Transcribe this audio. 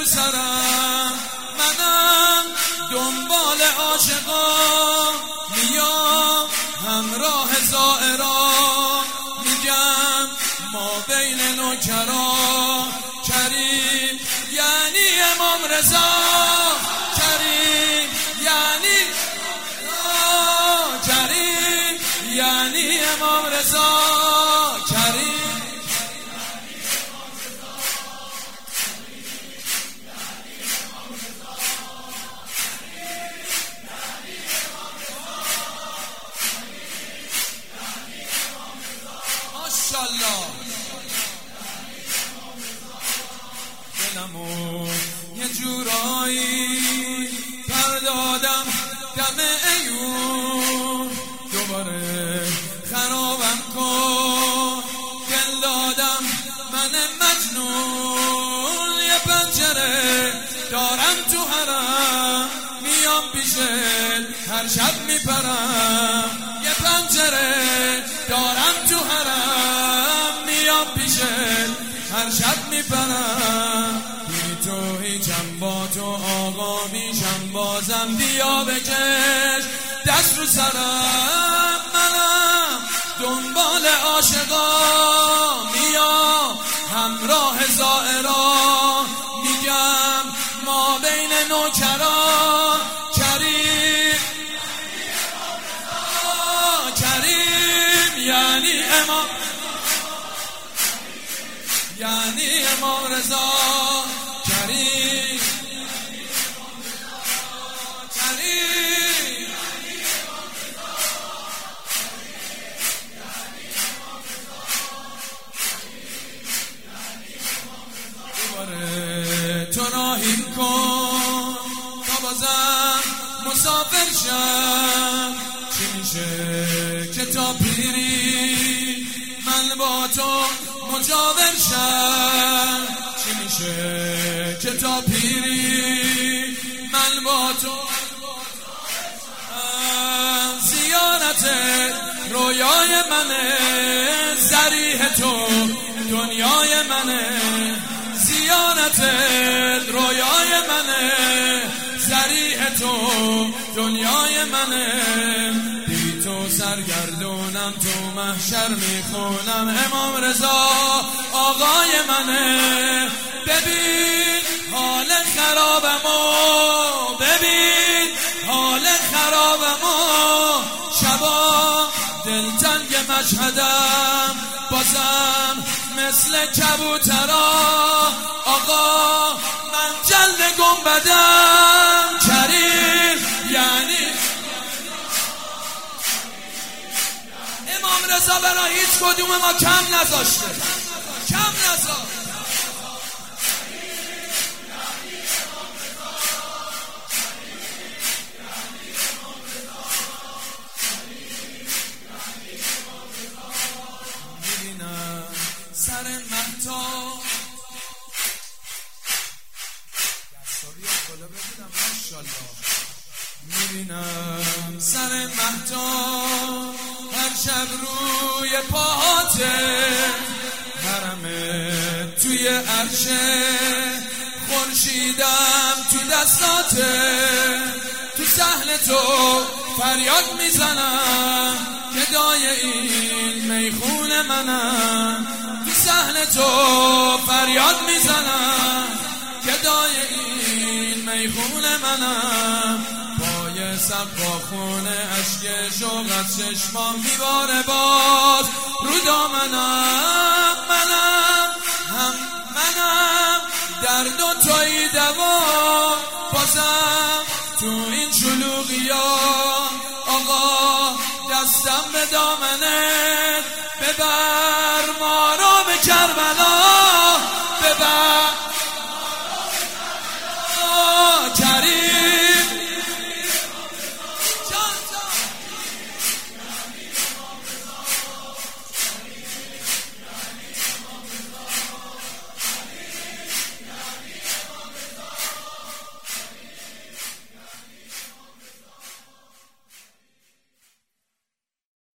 سرم، منم دنبال عاشقا میام همراه زائرا، میگم ما بین نوکرا کریم یعنی امام رضا، کریم یعنی کریم یعنی امام رضا، کریم ماشاءالله. دلمو یه جورایی پردادم دم ایون، دوباره خرابم کن دل دادم من مجنون، یه پنجره دارم تو حرم میام پیشت هر شب میپرم، یه پنجره دارم تو حرم میام پیشت هر شب میپرم، بی تو هیچم با تو آقا میشم بازم، بیا بکش دست رو سرم، منم دنبال عاشقا میام همراه زائرا، میگم ما بین نوکرا کریم کریم یعنی امام، یعنی امام رضا، کریم کریم دوباره تو راهی کن تا بازم مسافر شم، چی میشه که تا پیری من با تو مجاور شم، چی میشه که تا پیری من با تو زیارت رویای منه، ضریح تو دنیای منه، زیارت رویای منه، ضریح تو دنیای منه، بی تو سرگردونم تو محشر میخونم، امام رضا آقای منه، ببین حال خرابمو، ببین حال خرابمو، شبا دلتنگ مشهدم بازم مثل کبوترا، آقا من جلد گنبدم، کریم یعنی امام رضا برای هیچ کدوم ما کم نذاشته، کم نذاشته. میبینم سر مهتاب دستاری بالا ببینم ماشاءالله، میبینم سر مهتاب هر شب روی پاهاته، حرمه توی عرشه، خورشیدم تو دستاته، تو صحن تو فریاد میزنم گدای این میخون منم، تو صحن تو فریاد میزنم گدای این میخون منم، پای سقاخونه اشک شوق از چشمام میباره باز رو دامنم، منم درد و توی دوا، بازم تو این شلوغیا آقا دستم به دامنت، ببر ما رو به کربلا، ببر